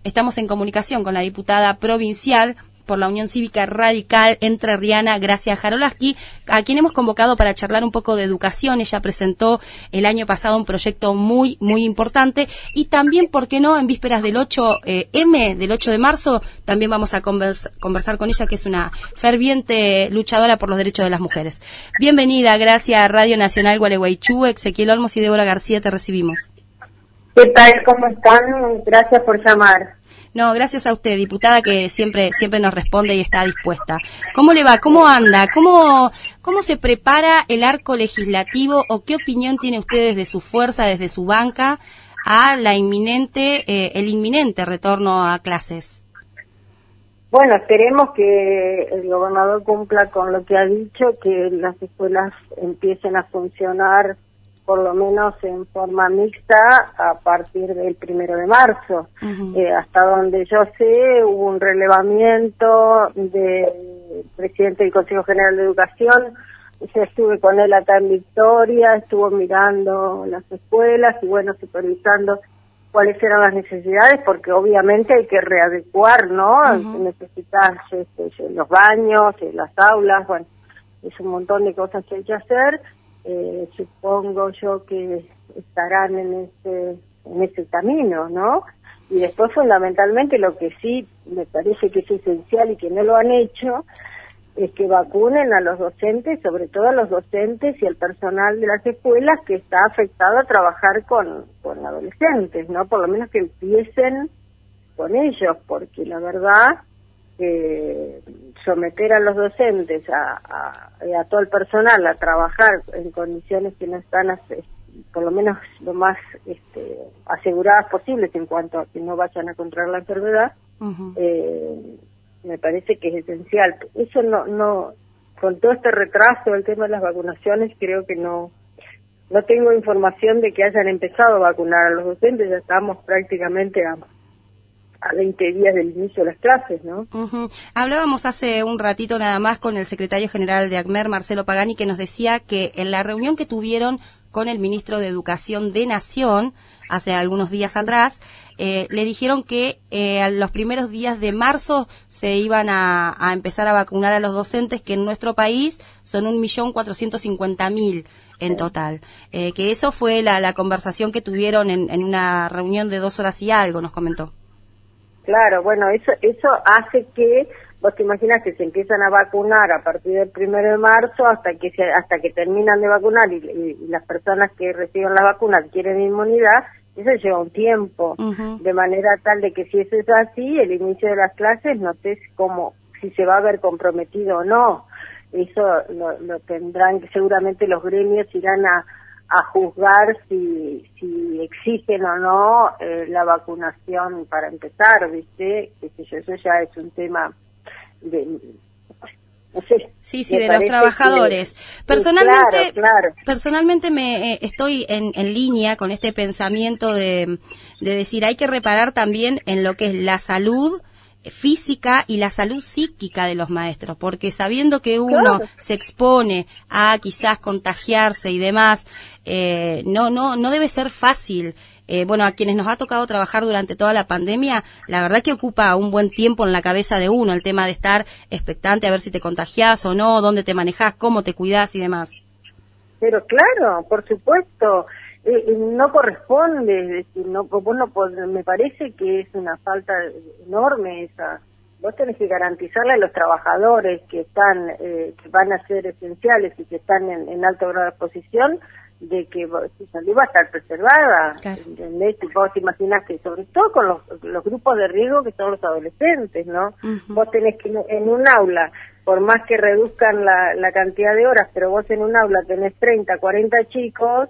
estamos en comunicación con la diputada provincial por la Unión Cívica Radical Entrerriana, Gracia Jarolaski, a quien hemos convocado para charlar un poco de educación. Ella presentó el año pasado un proyecto muy importante, y también, ¿por qué no?, en vísperas del 8M, del 8 de marzo, también vamos a conversar con ella, que es una ferviente luchadora por los derechos de las mujeres. Bienvenida, Gracia, a Radio Nacional Gualeguaychú. Ezequiel Olmos y Débora García, te recibimos. ¿Qué tal? ¿Cómo están? Gracias por llamar. No, gracias a usted, diputada, que siempre nos responde y está dispuesta. ¿Cómo le va? ¿Cómo anda? ¿Cómo se prepara el arco legislativo, o qué opinión tiene usted desde su fuerza, desde su banca, a el inminente retorno a clases? Bueno, esperemos que el gobernador cumpla con lo que ha dicho, que las escuelas empiecen a funcionar por lo menos en forma mixta a partir del 1 de marzo. Hasta donde yo sé, hubo un relevamiento del presidente del Consejo General de Educación. Yo estuve con él acá en Victoria, estuvo mirando las escuelas y, bueno, supervisando cuáles eran las necesidades, porque obviamente hay que readecuar, ¿no? Necesitas los baños, las aulas, bueno, es un montón de cosas que hay que hacer. Supongo yo que estarán en ese camino, ¿no? Y después, fundamentalmente, lo que sí me parece que es esencial y que no lo han hecho es que vacunen a los docentes, sobre todo a los docentes y al personal de las escuelas que está afectado a trabajar con adolescentes, ¿no? Por lo menos que empiecen con ellos, porque la verdad someter a los docentes, a todo el personal a trabajar en condiciones que no están por lo menos lo más aseguradas posibles en cuanto a que no vayan a contraer la enfermedad, me parece que es esencial. Eso no con todo este retraso del tema de las vacunaciones, creo que no tengo información de que hayan empezado a vacunar a los docentes. Ya estamos prácticamente a 20 días del inicio de las clases, ¿no? Hablábamos hace un ratito nada más con el secretario general de ACMER, Marcelo Pagani, que nos decía que en la reunión que tuvieron con el ministro de Educación de Nación hace algunos días atrás, le dijeron que a los primeros días de marzo se iban a empezar a vacunar a los docentes, que en nuestro país son 1.450.000 en total. Que eso fue la conversación que tuvieron en una reunión de 2 horas y algo, nos comentó. Claro, bueno, eso hace que, vos te imaginas que se empiezan a vacunar a partir del 1 de marzo hasta que terminan de vacunar y las personas que reciben la vacuna adquieren inmunidad. Eso lleva un tiempo, de manera tal de que si eso es así, el inicio de las clases no sé si se va a ver comprometido o no. Eso lo tendrán, seguramente los gremios irán a juzgar si exigen o no la vacunación para empezar, ¿viste? Eso ya es un tema de... No sé, sí, de los trabajadores. Personalmente, claro. Personalmente estoy en línea con este pensamiento de decir, hay que reparar también en lo que es la salud física y la salud psíquica de los maestros, porque sabiendo que uno se expone a quizás contagiarse y demás, no debe ser fácil. Bueno, a quienes nos ha tocado trabajar durante toda la pandemia, la verdad que ocupa un buen tiempo en la cabeza de uno el tema de estar expectante a ver si te contagiás o no, dónde te manejás, cómo te cuidás y demás. Pero claro, por supuesto, no corresponde, es decir, me parece que es una falta enorme esa. Vos tenés que garantizarle a los trabajadores que están, que van a ser esenciales y que están en alto grado de exposición, de que su salud va a estar preservada, claro. ¿Entendés? Vos te imaginás que sobre todo con los grupos de riesgo que son los adolescentes, ¿no? Vos tenés que en un aula, por más que reduzcan la cantidad de horas, pero vos en un aula tenés 30, 40 chicos,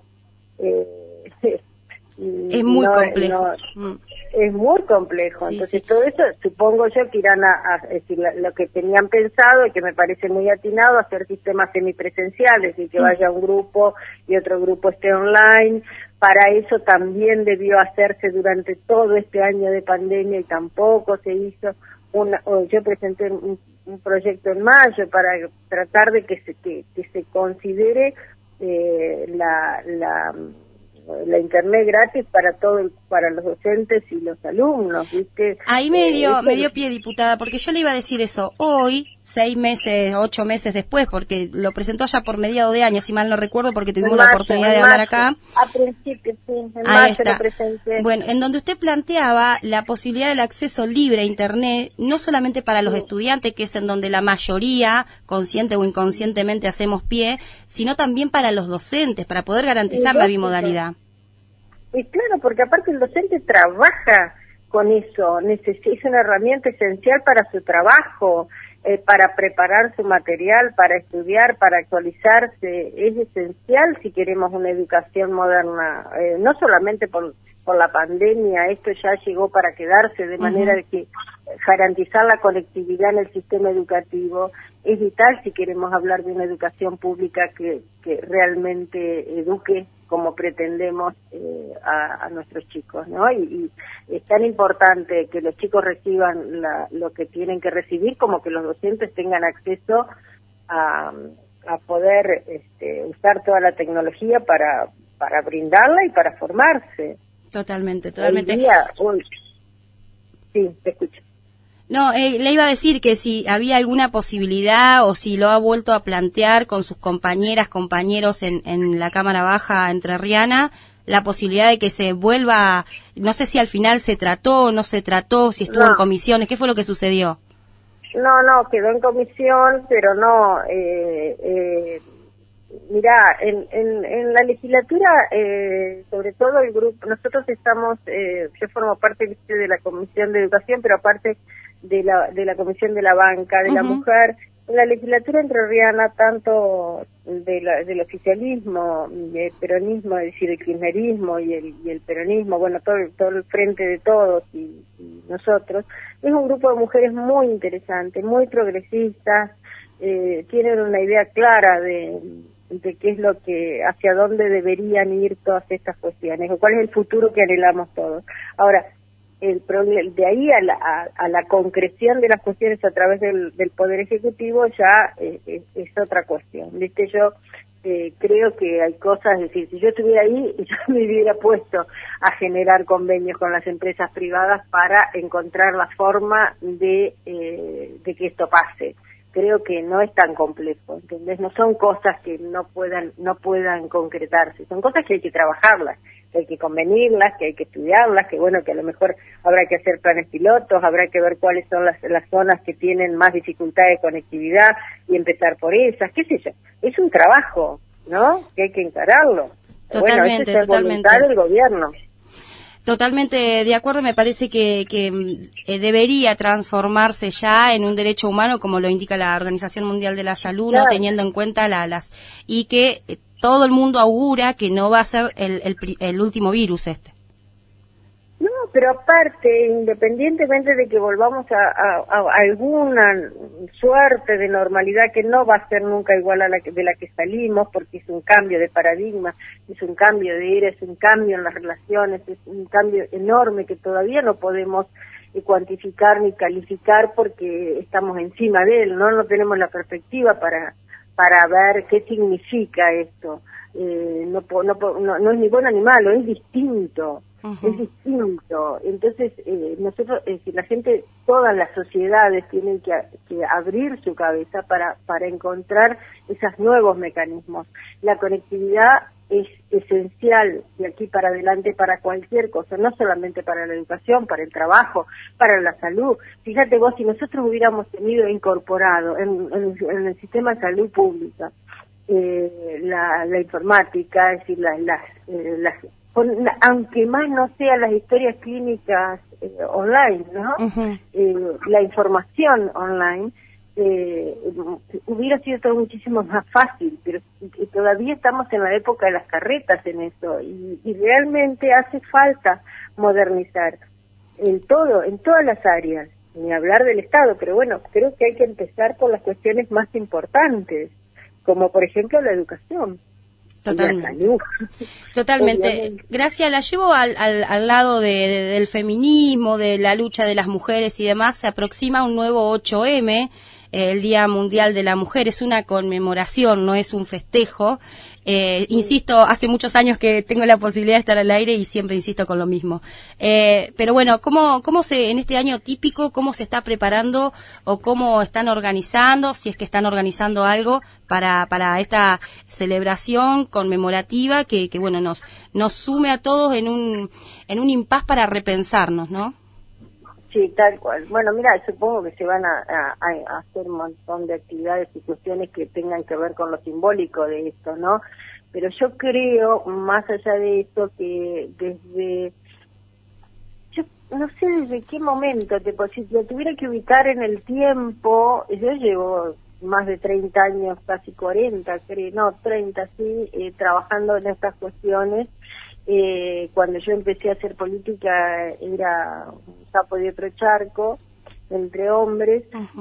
es muy complejo. Es muy complejo, sí, entonces sí. Todo eso supongo yo que irán a decir lo que tenían pensado y que me parece muy atinado, hacer sistemas semipresenciales y que vaya un grupo y otro grupo esté online. Para eso también debió hacerse durante todo este año de pandemia y tampoco se hizo. Yo presenté un proyecto en mayo para tratar de que se considere la internet gratis para los docentes y los alumnos, ¿viste? Ahí me dio pie, diputada, porque yo le iba a decir eso. Hoy, 6 meses, 8 meses después, porque lo presentó ya por mediado de año, si mal no recuerdo, porque tuvimos la oportunidad de hablar acá. A principio, sí, en Ahí marzo está. lo presenté. Bueno, en donde usted planteaba la posibilidad del acceso libre a Internet, no solamente para los estudiantes, que es en donde la mayoría, consciente o inconscientemente, hacemos pie, sino también para los docentes, para poder garantizar la bimodalidad. Y claro, porque aparte el docente trabaja con eso, es una herramienta esencial para su trabajo, para preparar su material, para estudiar, para actualizarse. Es esencial si queremos una educación moderna, no solamente por la pandemia, esto ya llegó para quedarse, de manera de que garantizar la conectividad en el sistema educativo es vital si queremos hablar de una educación pública que realmente eduque como pretendemos a nuestros chicos, ¿no? Y es tan importante que los chicos reciban lo que tienen que recibir como que los docentes tengan acceso a poder usar toda la tecnología para brindarla y para formarse. Totalmente. Sí, te escucho. No, le iba a decir que si había alguna posibilidad o si lo ha vuelto a plantear con sus compañeros en la Cámara Baja entrerriana, la posibilidad de que se vuelva, no sé si al final se trató o no se trató, si estuvo en comisiones, ¿qué fue lo que sucedió? No, quedó en comisión, pero no, mirá, en la legislatura, sobre todo el grupo, nosotros estamos, yo formo parte de la Comisión de Educación, pero aparte de la Comisión de la Banca, de la Mujer, en la legislatura entrerriana, tanto del oficialismo, del peronismo, es decir, el kirchnerismo y el peronismo, bueno, todo el frente de todos y nosotros, es un grupo de mujeres muy interesante, muy progresistas, tienen una idea clara de qué es lo que, hacia dónde deberían ir todas estas cuestiones, o cuál es el futuro que anhelamos todos. Ahora, el problema, de ahí a la concreción de las cuestiones a través del Poder Ejecutivo ya es otra cuestión, ¿viste? Yo creo que hay cosas, es decir, si yo estuviera ahí, yo me hubiera puesto a generar convenios con las empresas privadas para encontrar la forma de que esto pase. Creo que no es tan complejo, ¿entendés? No son cosas que no puedan concretarse, son cosas que hay que trabajarlas, que hay que convenirlas, que hay que estudiarlas, que bueno, que a lo mejor habrá que hacer planes pilotos, habrá que ver cuáles son las zonas que tienen más dificultad de conectividad y empezar por esas, qué sé yo. Es un trabajo, ¿no? Que hay que encararlo. Totalmente, bueno, totalmente. Es voluntad del gobierno. Totalmente de acuerdo, me parece que debería transformarse ya en un derecho humano, como lo indica la Organización Mundial de la Salud, claro, no teniendo en cuenta y que todo el mundo augura que no va a ser el último virus este. No, pero aparte, independientemente de que volvamos a alguna suerte de normalidad que no va a ser nunca igual a de la que salimos, porque es un cambio de paradigma, es un cambio de era, es un cambio en las relaciones, es un cambio enorme que todavía no podemos cuantificar ni calificar porque estamos encima de él, no tenemos la perspectiva para ver qué significa esto. No es ni bueno ni malo, es distinto. Es distinto. Entonces, nosotros, la gente, todas las sociedades tienen que abrir su cabeza para encontrar esos nuevos mecanismos. La conectividad es esencial de aquí para adelante para cualquier cosa, no solamente para la educación, para el trabajo, para la salud. Fíjate vos, si nosotros hubiéramos tenido incorporado en el sistema de salud pública la informática, es decir, aunque más no sea las historias clínicas online, ¿no? La información online hubiera sido todo muchísimo más fácil, pero todavía estamos en la época de las carretas en eso y realmente hace falta modernizar en todas las áreas, ni hablar del Estado, pero bueno, creo que hay que empezar por las cuestiones más importantes, como por ejemplo la educación. Totalmente. Obviamente. Gracias, la llevo al lado del feminismo, de la lucha de las mujeres y demás. Se aproxima un nuevo 8M, el Día Mundial de la Mujer, es una conmemoración, no es un festejo. Insisto, hace muchos años que tengo la posibilidad de estar al aire y siempre insisto con lo mismo. Pero bueno, ¿cómo en este año típico, cómo se está preparando o cómo están organizando, si es que están organizando algo para esta celebración conmemorativa que bueno, nos sume a todos en un impas para repensarnos, ¿no? Sí, tal cual. Bueno, mira, supongo que se van a hacer un montón de actividades y cuestiones que tengan que ver con lo simbólico de esto, ¿no? Pero yo creo, más allá de esto, que yo no sé desde qué momento, si lo tuviera que ubicar en el tiempo, yo llevo más de 30 años, casi 40, creo, no, 30, sí, trabajando en estas cuestiones. Cuando yo empecé a hacer política era un sapo de otro charco entre hombres.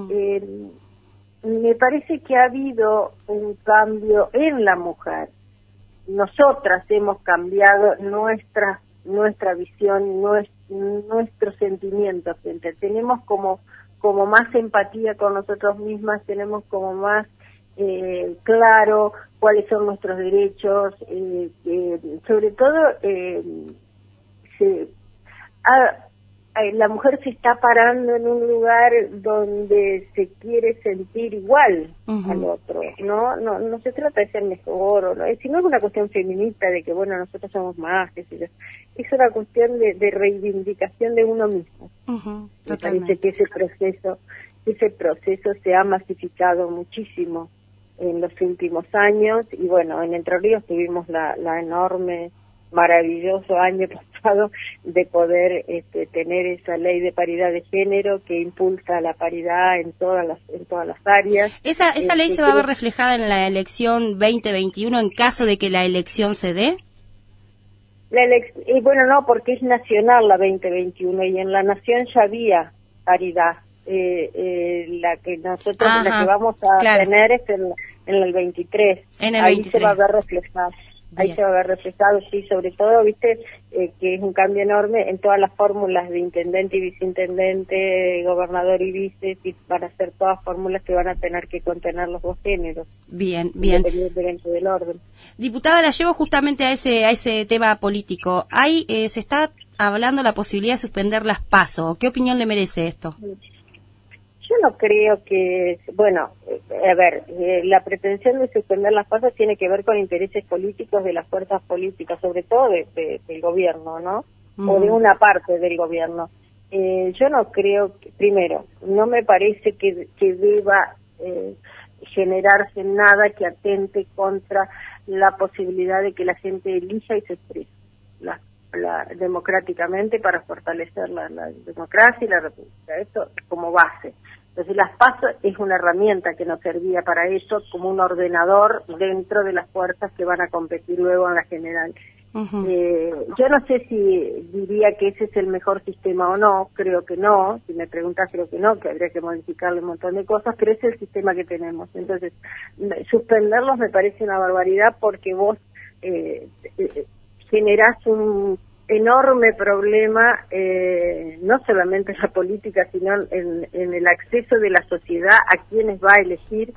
Me parece que ha habido un cambio en la mujer. Nosotras hemos cambiado nuestra visión, nuestros sentimientos. Tenemos como más empatía con nosotros mismas, tenemos como más claro cuáles son nuestros derechos, sobre todo la mujer se está parando en un lugar donde se quiere sentir igual al otro, no se trata de ser mejor o no, sino es una cuestión feminista de que bueno, nosotros somos más, qué sé yo. Es una cuestión de reivindicación de uno mismo. Me parece que ese proceso se ha masificado muchísimo en los últimos años y bueno, en Entre Ríos tuvimos la enorme, maravilloso año pasado de poder tener esa ley de paridad de género que impulsa la paridad en todas las áreas. ¿Esa ley se va a ver reflejada en la elección 2021 en caso de que la elección se dé? Bueno, no, porque es nacional la 2021 y en la nación ya había paridad. La que nosotros la que vamos a tener es en el 23. Ahí 23. Se va a ver reflejado. Ahí se va a ver reflejado, sí, sobre todo, viste, que es un cambio enorme en todas las fórmulas de intendente y viceintendente, gobernador y vice, y van a ser todas fórmulas que van a tener que contener los dos géneros. Bien. Independientemente del orden. Diputada, la llevo justamente a ese tema político. Ahí se está hablando la posibilidad de suspender las PASO. ¿Qué opinión le merece esto? Yo no creo que, bueno, a ver, la pretensión de suspender las PASO tiene que ver con intereses políticos de las fuerzas políticas, sobre todo del gobierno, ¿no? O de una parte del gobierno. Yo no creo, primero, no me parece que deba generarse nada que atente contra la posibilidad de que la gente elija y se exprese democráticamente para fortalecer la democracia y la república. Esto como base. Entonces las PASO es una herramienta que nos servía para eso, como un ordenador dentro de las fuerzas que van a competir luego en la general. Yo no sé si diría que ese es el mejor sistema o no, creo que no, si me preguntas creo que no, que habría que modificarle un montón de cosas, pero ese es el sistema que tenemos. Entonces, suspenderlos me parece una barbaridad porque vos generás un enorme problema, no solamente en la política, sino en el acceso de la sociedad a quienes va a elegir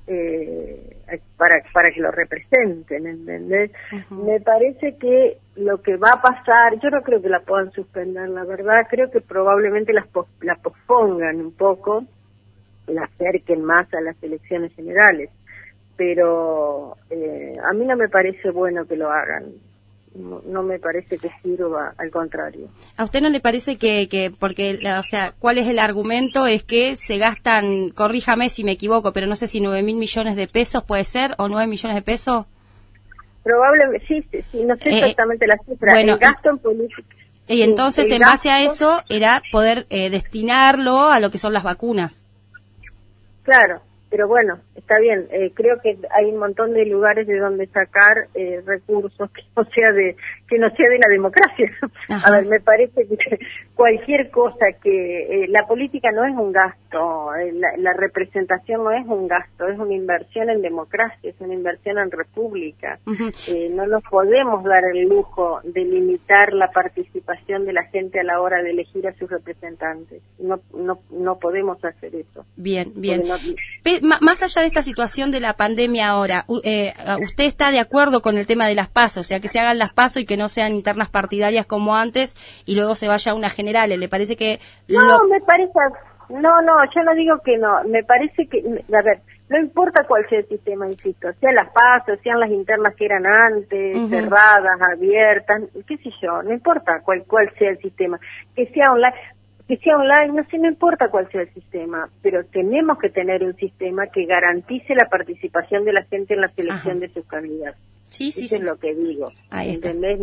para que lo representen, ¿entendés? Me parece que lo que va a pasar, yo no creo que la puedan suspender, la verdad, creo que probablemente la pospongan un poco, la acerquen más a las elecciones generales, pero a mí no me parece bueno que lo hagan. No me parece que sirva, al contrario. ¿A usted no le parece que porque, o sea, cuál es el argumento? Es que se gastan, corríjame si me equivoco, pero no sé si 9.000 millones de pesos puede ser, o 9 millones de pesos. Probablemente, sí, no sé exactamente la cifra. Bueno, el gasto en política. Y entonces, en base a eso, era poder destinarlo a lo que son las vacunas. Claro, pero bueno, está bien. Creo que hay un montón de lugares de donde sacar recursos que no sea de la democracia. Ajá. A ver, me parece que cualquier cosa que la política no es un gasto, la representación no es un gasto, es una inversión en democracia, es una inversión en república. Uh-huh. No nos podemos dar el lujo de limitar la participación de la gente a la hora de elegir a sus representantes. No podemos hacer eso. Bien. Más allá de esta situación de la pandemia ahora, ¿usted está de acuerdo con el tema de las PASO? O sea, que se hagan las PASO y que no sean internas partidarias como antes y luego se vaya a unas generales. ¿Le parece que...? Me parece... No, yo no digo que no. Me parece que... A ver, no importa cuál sea el sistema, insisto. Sean las PASO, sean las internas que eran antes, uh-huh, cerradas, abiertas, qué sé yo. No importa cuál sea el sistema. Que sea online, no importa cuál sea el sistema, pero tenemos que tener un sistema que garantice la participación de la gente en la selección, ajá, de sus candidatos. Sí. Eso es lo que digo. Ahí está. ¿Entendés?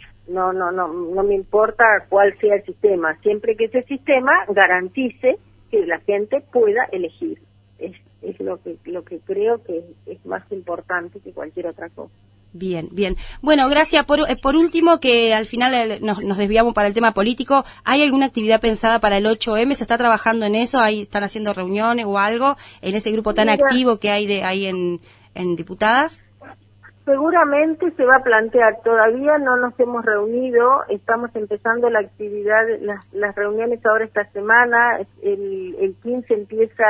No me importa cuál sea el sistema, siempre que ese sistema garantice que la gente pueda elegir. Es lo que creo que es más importante que cualquier otra cosa. Bien. Bueno, gracias. Por último, que al final nos desviamos para el tema político, ¿hay alguna actividad pensada para el 8M? ¿Se está trabajando en eso? ¿Ahí están haciendo reuniones o algo en ese grupo tan activo que hay ahí en diputadas? Seguramente se va a plantear, todavía no nos hemos reunido, estamos empezando la actividad, las reuniones ahora esta semana, el 15 empieza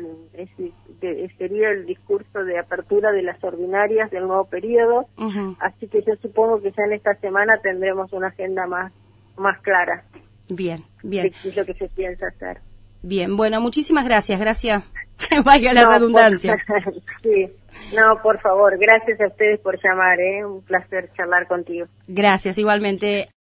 sería el discurso de apertura de las ordinarias del nuevo periodo, uh-huh, así que yo supongo que ya en esta semana tendremos una agenda más clara. Bien. De qué es lo que se piensa hacer. Bien, bueno, muchísimas gracias. Valga la redundancia. Sí. No, por favor, gracias a ustedes por llamar, un placer charlar contigo. Gracias, igualmente.